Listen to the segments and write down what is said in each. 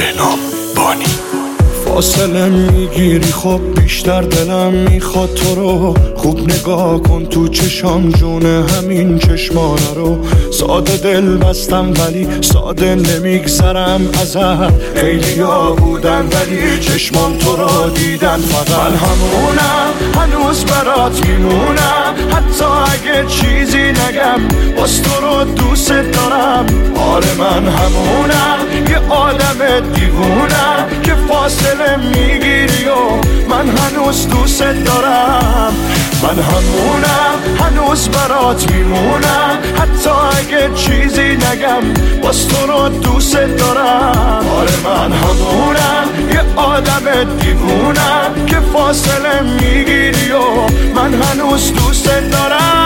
بهنام بانی. فاصله میگیری خب بیشتر دلم میخواد تو رو خوب نگاه کن تو چشام جونه همین چشمانه رو. ساده دل بستم ولی ساده نمیگذرم ازت. خیلی ها بودن ولی چشمان تو رو دیدن فقط. من همونم هنوز برات میمونم حتی اگه چیزی نگم باز تو رو دوست دارم. آره من همونم یه آدم دیوونم که فاصله میگیری و من هنوز دوست دارم. من همونم هنوز برات میمونم حتی اگه چیزی نگم باز تو رو دوست دارم. آره من همونم یه آدم دیوونم که فاصله میگیری و من هنوز دوست دارم.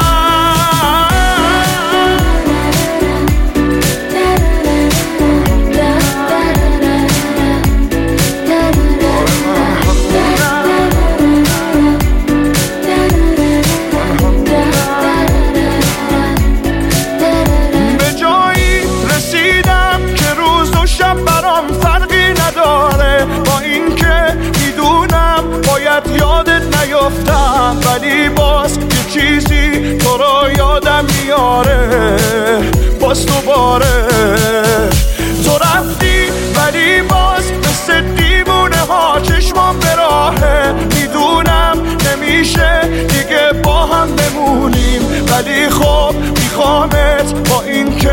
با این که میدونم باید یادت نیفتم ولی باز یه چیزی تو رو یادم میاره باز دوباره. تو رفتی ولی باز مثل دیوونه ها چشمام به راهه. میدونم نمیشه دیگه با هم بمونیم ولی خب میخوامت با این که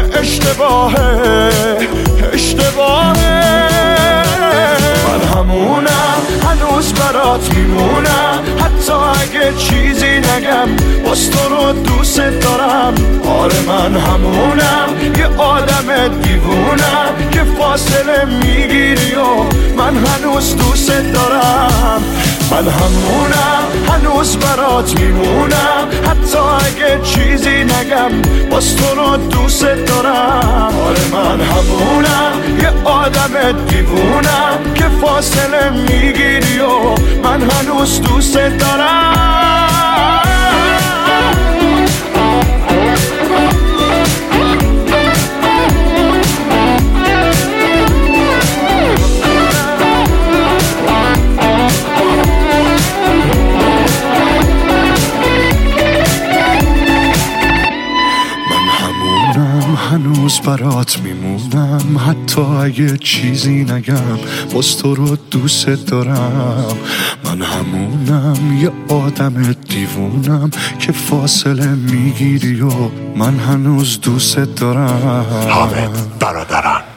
اشتباهه. من همونم هنوز برات میمونم حتی اگه چیزی نگم باز تو رو دوست دارم. آره من همونم یه آدم دیوونم که فاصله میگیری و من هنوز دوست دارم. من همونم هنوز برات میمونم حتی اگه چیزی نگم باز تو رو دوست دارم. آره من همونم یه آدم دیوونم که فاصله میگیری و من هنوز دوست دارم. هنوز برات میمونم حتی اگه چیزی نگم باز تو رو دوست دارم. من همونم یه آدم دیوونم که فاصله میگیری و من هنوز دوست دارم. حامد برادران.